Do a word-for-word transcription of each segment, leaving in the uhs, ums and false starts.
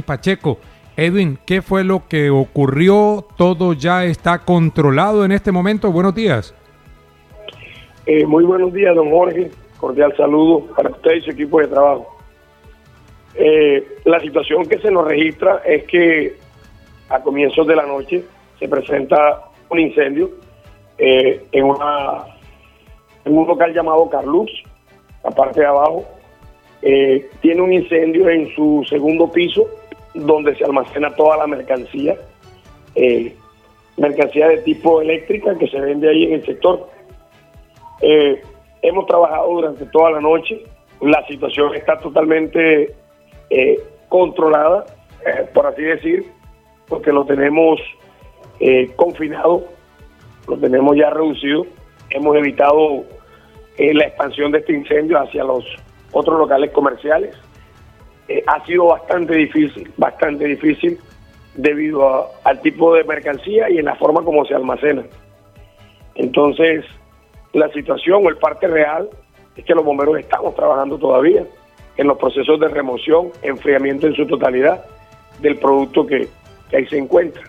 Pacheco. Edwin, ¿qué fue lo que ocurrió? ¿Todo ya está controlado en este momento? Buenos días. Eh, muy buenos días, don Jorge. Cordial saludo para usted y su equipo de trabajo. Eh, la situación que se nos registra es que a comienzos de la noche se presenta un incendio eh, en, una, en un local llamado Carlux, la parte de abajo. Eh, tiene un incendio en su segundo piso, donde se almacena toda la mercancía, eh, mercancía de tipo eléctrica que se vende ahí en el sector. Eh, hemos trabajado durante toda la noche, la situación está totalmente eh, controlada, eh, por así decir, porque lo tenemos eh, confinado, lo tenemos ya reducido, hemos evitado eh, la expansión de este incendio hacia los otros locales comerciales. Eh, ha sido bastante difícil, bastante difícil debido a, al tipo de mercancía y en la forma como se almacena. Entonces, la situación o el parte real es que los bomberos estamos trabajando todavía en los procesos de remoción, enfriamiento en su totalidad del producto que, que ahí se encuentra.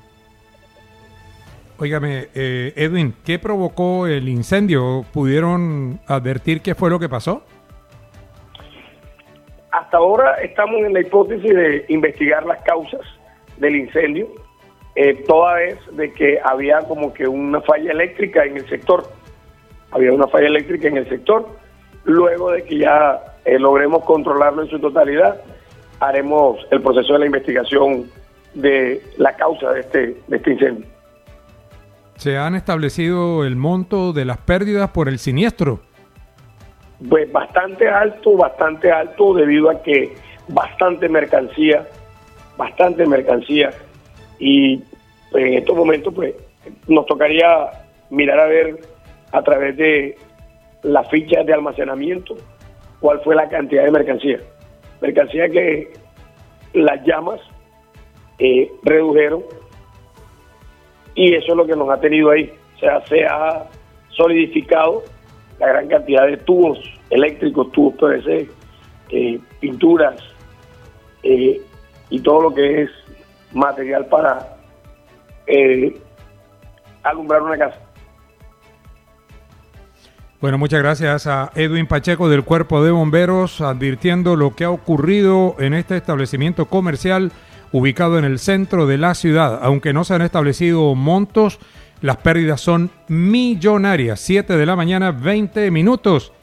Óigame, eh, Edwin, ¿qué provocó el incendio? ¿Pudieron advertir qué fue lo que pasó? Hasta ahora estamos en la hipótesis de investigar las causas del incendio, eh, toda vez de que había como que una falla eléctrica en el sector. Había una falla eléctrica en el sector. Luego de que ya eh, logremos controlarlo en su totalidad, haremos el proceso de la investigación de la causa de este, de este incendio. ¿Se han establecido el monto de las pérdidas por el siniestro? Pues bastante alto, bastante alto, debido a que bastante mercancía, bastante mercancía, y pues, en estos momentos pues nos tocaría mirar a ver a través de las fichas de almacenamiento cuál fue la cantidad de mercancía. Mercancía que las llamas eh, redujeron, y eso es lo que nos ha tenido ahí. O sea, se ha solidificado la gran cantidad de tubos eléctricos, tubos P V C, eh, pinturas eh, y todo lo que es material para eh, alumbrar una casa. Bueno, muchas gracias a Edwin Pacheco del Cuerpo de Bomberos, advirtiendo lo que ha ocurrido en este establecimiento comercial ubicado en el centro de la ciudad. Aunque no se han establecido montos, las pérdidas son millonarias. siete de la mañana, veinte minutos.